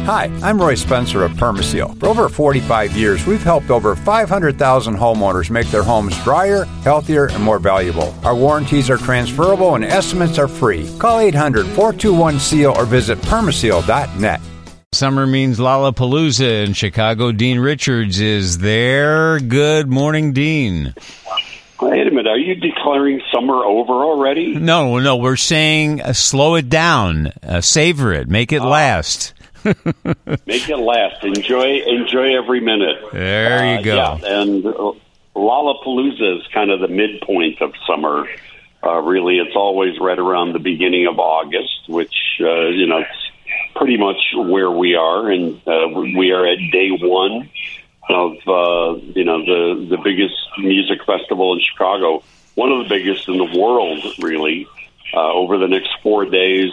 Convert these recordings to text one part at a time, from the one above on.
Hi, I'm Roy Spencer of Permaseal. For over 45 years, we've helped over 500,000 homeowners make their homes drier, healthier, and more valuable. Our warranties are transferable and estimates are free. Call 800-421-SEAL or visit permaseal.net. Summer means Lollapalooza in Chicago. Dean Richards is there. Good morning, Dean. Wait a minute. Are you declaring summer over already? No. We're saying slow it down. Savor it. Make it last. Make it last. Enjoy every minute. There you go. Yeah, and Lollapalooza is kind of the midpoint of summer. Really, it's always right around the beginning of August, which, it's pretty much where we are. And we are at day one of, the biggest music festival in Chicago, one of the biggest in the world, really. Over the next 4 days,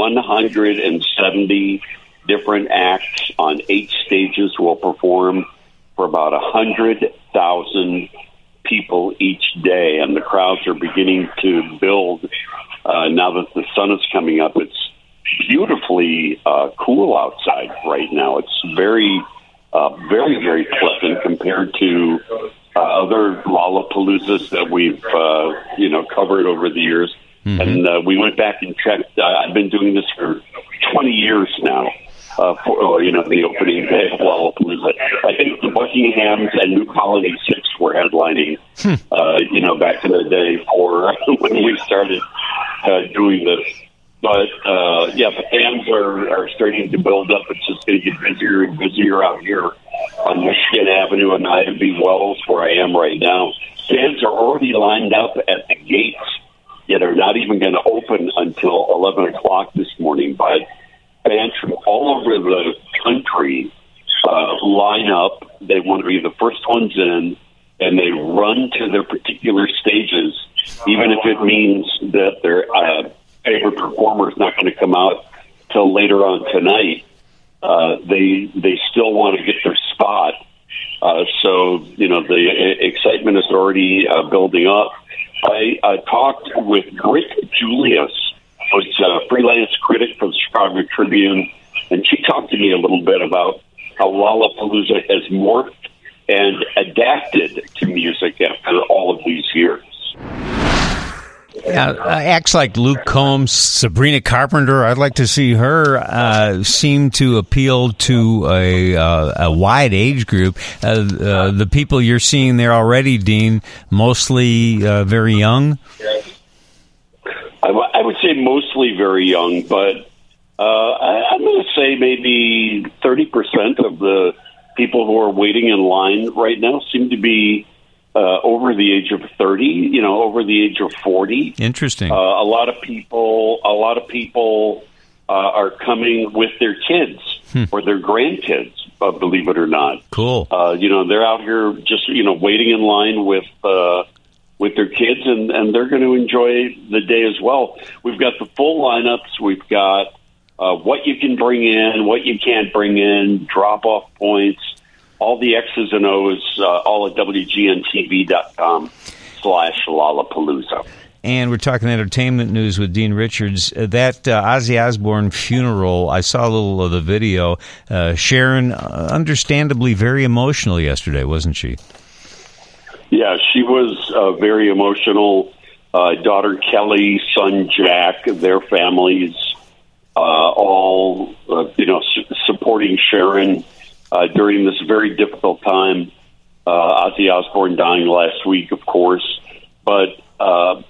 170 different acts on 8 stages will perform for about 100,000 people each day, and the crowds are beginning to build now that the sun is coming up. It's beautifully cool outside right now. It's very, very pleasant compared to other Lollapaloozas that we've covered over the years. Mm-hmm. And we went back and checked. I've been doing this for 20 years now. For the opening day of Lollapalooza, I think the Buckinghams and New Colony 6 were headlining. Back in the day for when we started doing this. But the fans are starting to build up. It's just going to get busier and busier out here on Michigan Avenue and Ida B. Wells, where I am right now. Fans are already lined up at the gates. They're not even going to open until 11 o'clock this morning, but fans from all over the country line up. They want to be the first ones in, and they run to their particular stages, even if it means that their favorite performer is not going to come out till later on tonight. They still want to get their spot. So the excitement is already building up. I talked with Rick Julius, who's a freelance critic for the Chicago Tribune, and she talked to me a little bit about how Lollapalooza has morphed and adapted to music after all of these years. Yeah, acts like Luke Combs, Sabrina Carpenter, I'd like to see her, seem to appeal to a wide age group. The people you're seeing there already, Dean, mostly very young? I would say mostly very young, but I'm going to say maybe 30% of the people who are waiting in line right now seem to be over the age of 30, over the age of 40. Interesting. A lot of people are coming with their kids or their grandkids, believe it or not. Cool. They're out here just, waiting in line with their kids, and they're going to enjoy the day as well. We've got the full lineups. We've got what you can bring in, what you can't bring in, drop-off points, all the X's and O's, all at WGNTV.com/Lollapalooza. And we're talking entertainment news with Dean Richards. That Ozzy Osbourne funeral, I saw a little of the video. Sharon, understandably very emotional yesterday, wasn't she? Yeah, she was very emotional. Daughter Kelly, son Jack, their families, all supporting Sharon during this very difficult time. Ozzy Osbourne dying last week, of course, but I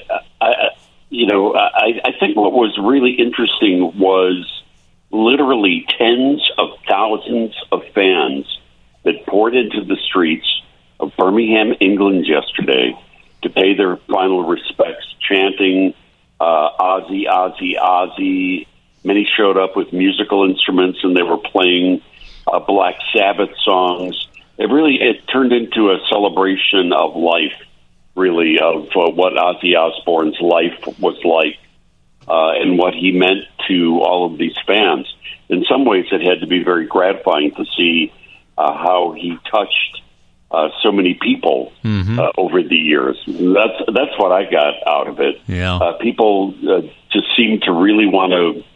think what was really interesting was literally tens of thousands of fans that poured into the streets of Birmingham, England yesterday to pay their final respects, chanting Ozzy, Ozzy, Ozzy. Many showed up with musical instruments, and they were playing Black Sabbath songs. It turned into a celebration of life, really, of what Ozzy Osbourne's life was like and what he meant to all of these fans. In some ways, it had to be very gratifying to see how he touched so many people over the years. That's what I got out of it. Yeah. People just seem to really want to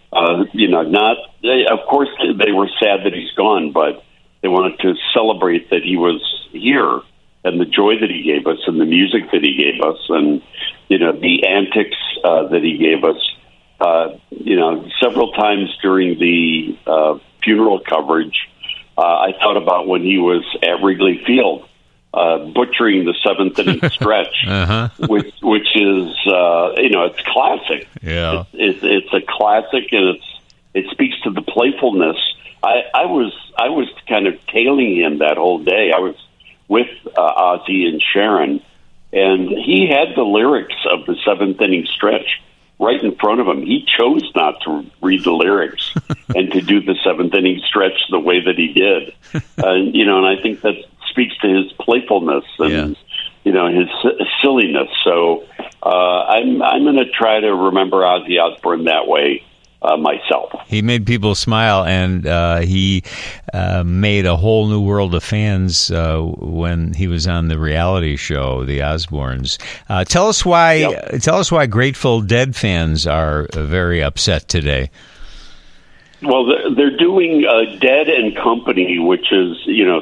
Of course, they were sad that he's gone, but they wanted to celebrate that he was here and the joy that he gave us and the music that he gave us and, the antics that he gave us. Several times during the funeral coverage, I thought about when he was at Wrigley Field, butchering the seventh inning stretch, which is, it's classic. Yeah, it's a classic, and it speaks to the playfulness. I was kind of tailing him that whole day. I was with Ozzy and Sharon, and he had the lyrics of the seventh inning stretch right in front of him. He chose not to read the lyrics and to do the seventh inning stretch the way that he did. And I think that speaks to his playfulness and, his silliness. So I'm going to try to remember Ozzy Osbourne that way myself. He made people smile, and he made a whole new world of fans when he was on the reality show, The Osbournes. Tell us why Grateful Dead fans are very upset today. Well, they're doing Dead and Company, which is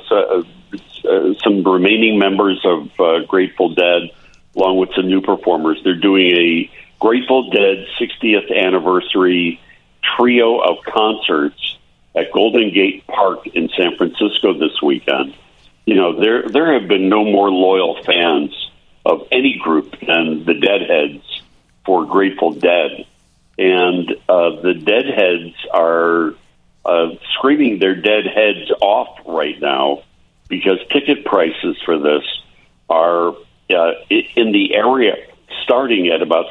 some remaining members of Grateful Dead, along with some new performers. They're doing a Grateful Dead 60th anniversary trio of concerts at Golden Gate Park in San Francisco this weekend. There have been no more loyal fans of any group than the Deadheads for Grateful Dead. And the Deadheads are screaming their dead heads off right now because ticket prices for this are in the area starting at about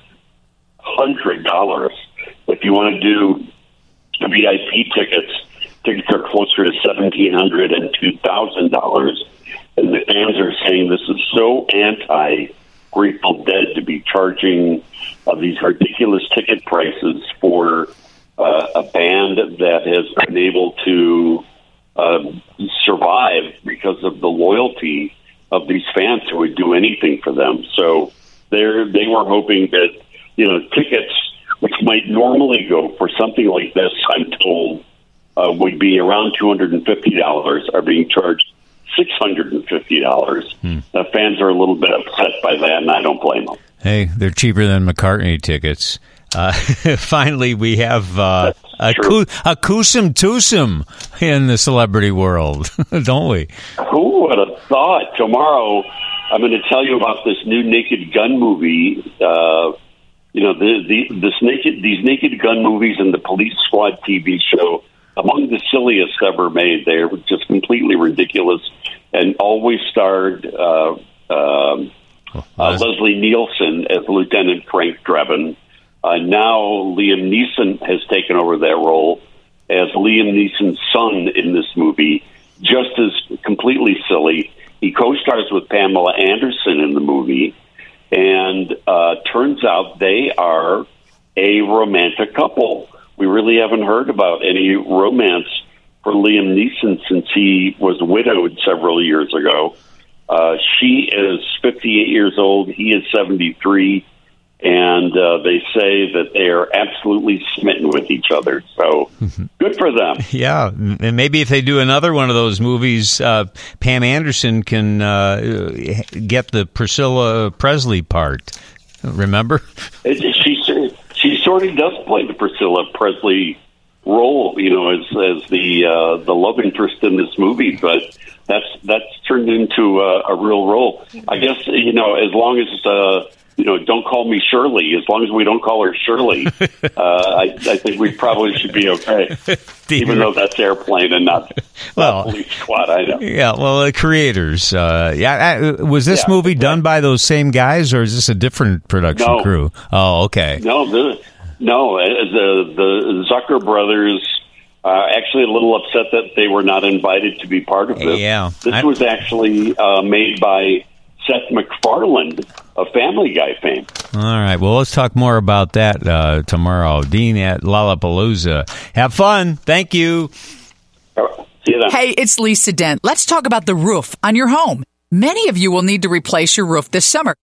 $600. If you want to do VIP tickets are closer to $1,700 and $2,000. And the fans are saying this is so anti-Grateful Dead to be charging these ridiculous ticket prices for a band that has been able to survive because of the loyalty of these fans who would do anything for them. So they were hoping that tickets, which might normally go for something like this, I'm told, would be around $250, are being charged $650. Fans are a little bit upset by that, and I don't blame them. Hey, they're cheaper than McCartney tickets. Finally, we have a Kusum Tusum in the celebrity world, don't we? Who would have thought? Tomorrow, I'm going to tell you about this new Naked Gun movie. These Naked Gun movies and the Police Squad TV show, among the silliest ever made. They're just completely ridiculous and always starred Leslie Nielsen as Lieutenant Frank Drebin. Now Liam Neeson has taken over that role as Liam Neeson's son in this movie, just as completely silly. He co-stars with Pamela Anderson in the movie, and turns out they are a romantic couple. We really haven't heard about any romance for Liam Neeson since he was widowed several years ago. She is 58 years old. He is 73. And they say that they are absolutely smitten with each other. So good for them. Yeah. And maybe if they do another one of those movies, Pam Anderson can get the Priscilla Presley part. Remember? She sort of does play the Priscilla Presley role, as the love interest in this movie. But that's turned into a real role. I guess, as long as don't call me Shirley. As long as we don't call her Shirley, I think we probably should be okay. Even though that's Airplane and not Police Squad, I know. Yeah, well, the creators. Was this movie done by those same guys, or is this a different production crew? Oh, okay. No, the Zucker brothers are actually a little upset that they were not invited to be part of this. Yeah, this was actually made by Seth MacFarlane of Family Guy fame. All right. Well, let's talk more about that tomorrow. Dean at Lollapalooza. Have fun. Thank you. All right. See you then. Hey, it's Lisa Dent. Let's talk about the roof on your home. Many of you will need to replace your roof this summer.